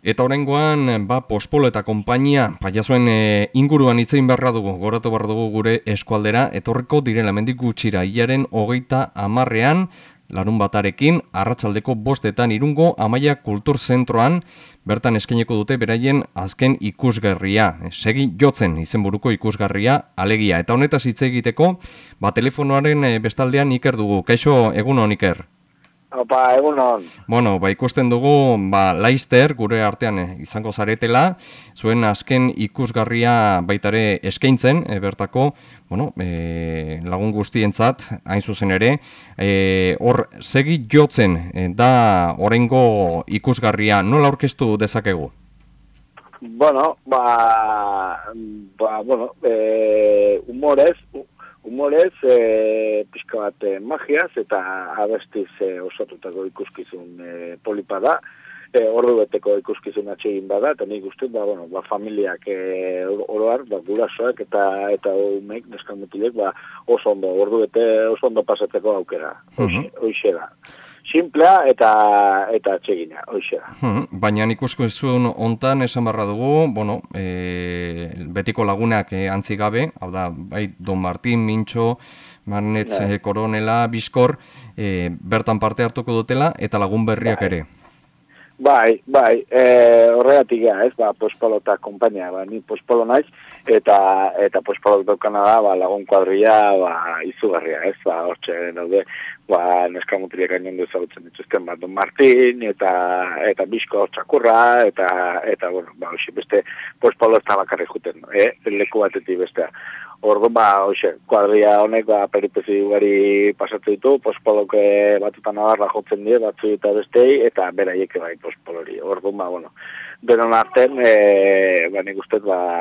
Eta oraingoan, Pospolo eta konpainia, paiazuen inguruan hitzein beharra dugu, goratu behar dugu gure eskualdera, etorreko direla mendik gutxira, hilaren 30ean, larun batarekin, arratsaldeko 5etan Irungo Amaia Kultur Zentroan, bertan eskaineko dute beraien azken ikusgarria. Segi jotzen izenburuko ikusgarria, alegia. Eta honetaz hitz egiteko, telefonoaren bestaldean Iker dugu. Kaixo, egunon Iker? Opa, egunon. Bueno, ikusten dugu, Laster gure artean izango zaretela, zuen azken ikusgarria baitare eskaintzen, bertako, lagun guztientzat, hain zuzen ere, hor, segi jotzen da oraingo ikusgarria, nola aurkeztu dezakegu? Bueno, humorez, pixka bat magiaz eta abestiz osatutako ikuskizun polipa da. Ordu beteko ikuskizun atsegin bada, eta nik uste, familiak oroar, gurasoak eta umeik, neskamutilek, oso ondo, ordu bete oso ondo pasatzeko aukera. Hoixe da. Simplea eta atsegina, hoixe da. Baina ikuskizun hontan esan barra dugu, betiko lagunak antzi gabe, hau da, bai, Don Martin, Mintxo, Marnetz, Koronela, Bizkor, bertan parte hartuko dutela, eta lagun berriak ere. Bai, horregatik ez, Pospolo eta kompainia, ni Pospolo naiz, eta Pospolo daukana da, lagun kuadria, izugarria, ez, hortxe daude, neskamutriak gainen ezagutzen dituzten, Don Martin, eta Bizko txakurra, eta beste Pospolo ez da bakarrik juten, leku batetik bestea. Orduan, kuadria honek, peripezi ugari pasatu ditu, Pospolok batutan nabarra jotzen die, batzu eta bestei, eta beraiek bai Pospolori. Orduan, denon arten, nik ustez,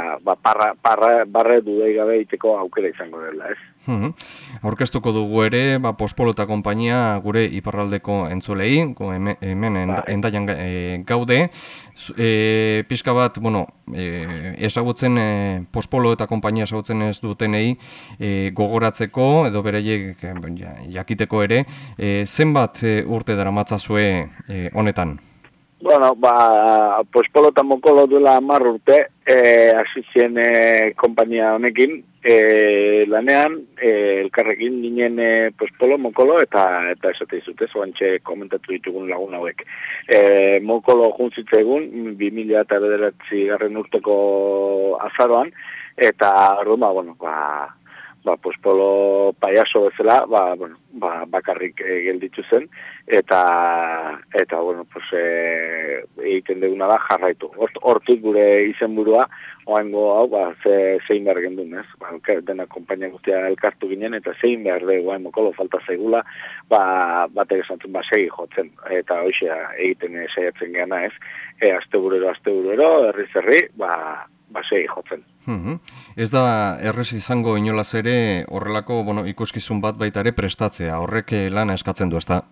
barre dudei gabe iteko aukera izango dela, ez? Aurkeztuko dugu ere, Pospolo eta konpainia gure iparraldeko entzulei, hemen endaian gaude. Pixka bat, ezagutzen, Pospolo eta konpainia ezagutzen ez dutenei gogoratzeko, edo beraiek jakiteko ere, zenbat urte daramatzazue honetan? Pospolo eta Mokolo duela 10 urte, hasi zien konpainia honekin, lanean, elkarrekin ginen Pospolo, Mokolo, eta esate izute, zoantxe komentatu ditugun lagun hauek. Mokolo juntzitza egun, 2009 urteko azaroan, eta Pospolo paiaso bezala, bakarrik gelditu zen, eta egiten duguna da jarraitu. Hortik gure izenburua, oaingo hau, zein behar gendun, ez? Dena konpainia guztia elkartu ginen, eta zein behar dugu, Mokolo falta zaigula, batek esantzen, segi jotzen, eta hoxe egiten saiatzen gana, ez? Asteburero, herri, segi jotzen. Ez da errez izango inolaz ere horrelako ikuskizun bat baita ere prestatzea, horrek lana eskatzen du, ezta?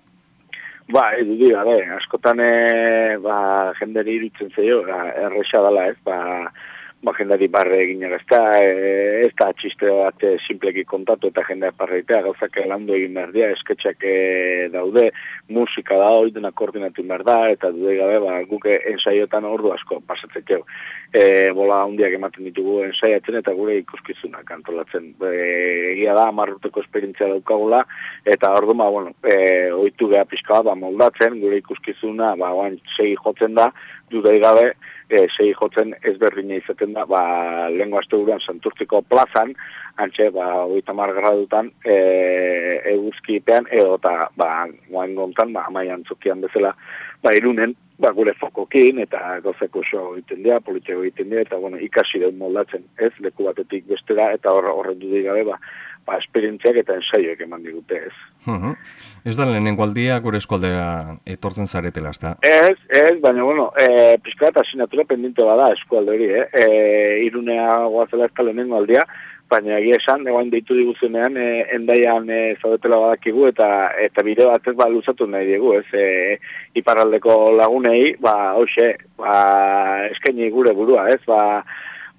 Askotan jenderi iruditzen zaio, erresa dela, ez? Jendari barre egin ez da txiste bat simpleki kontatu eta jendea parreitea, gauzak landu egin behar dira, esketxak daude, musika da, oidena koordinatu behar da, eta dude gabe, guk ensaiotan ordu asko pasatzeko. Bola handiak ematen ditugu ensaiatzen eta gure ikuskizunak antolatzen. Egia da, 10 urteko esperientzia daukagula, eta orduan, oitu geha pixka bat, moldatzen, gure ikuskizuna, segi jotzen da, dudei gabe, segi jotzen ezberdina izaten da, lehenko asteburuan Santurtziko plazan, antxe, 30 gradutan, eguzkipean, eta guain gontan, Amaian zokian bezala, Irunen, gure fokokin, eta gozeko oso egiten dira, politiko egiten dira, eta ikasi dut moldatzen, ez, leku batetik bestera, eta horren dudei gabe, esperientziak eta ensaioek eman digute, ez. Ez da lehenengo aldia gure eskualdera etortzen zaretela, ez da? Ez, baina, pixka eta asinatura pendiente bada eskualde hori, Irunea goazela ez da lehenengo aldia, baina egia esan, egoan deitu diguzunean, endaian zaudetela badakigu, eta bide batez luzatu nahi digu, ez, iparraldeko lagunei, hoxe, eskaini gure burua, ez,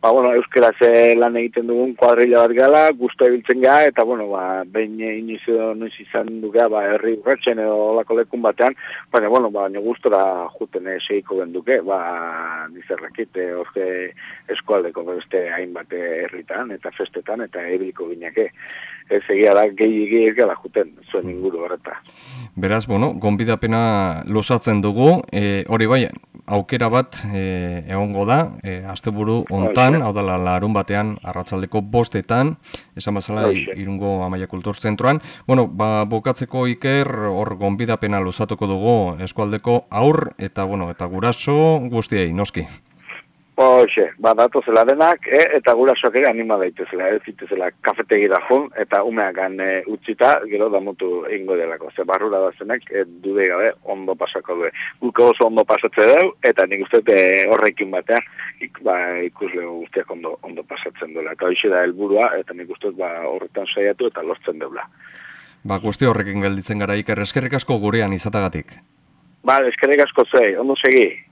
bueno, euskeraz lan egiten dugun kuadrilla bat gala, guztu ebiltzen gara, eta, bueno, behin inizo noiz izan dukea, herri urratxen edo olako lekun batean, baina, bueno, gustora juten segiko genduke, nizerrakit, orke eskualdeko beste hainbat herritan, eta festetan, eta ebiliko gineke. Ez egia da, gehi gala juten, zuen inguru horreta. Beraz, bueno, gonbidapena luzatzen dugu, hori bai, aukera bat egongo da, asteburu hontan, hau da larun batean, arratsaldeko 5:00, esan bazala Irungo Amaia Kultur Zentroan. Bueno, bukatzeko Iker, hor gonbidapena luzatuko dugu eskualdeko aur, eta bueno, eta guraso guztiei, noski. Hoxe, datozela denak, eta gurasoak ere anima daitezela, ez zitezela kafetegira jun, eta umeakan utzita, gero damutu ingo delako. Ze barrura da zenek, dude gabe, ondo pasako du. Guko oso ondo pasatze deu, eta nik uste horrekin batean, ikusle guztiak ondo pasatzen duela. Eta hoxe da helburua, eta nik uste horretan saiatu eta lortzen deula. Guzti horrekin gelditzen gara, Iker, eskerrik asko gurean izatagatik. Eskerrik asko zei, ondo segi.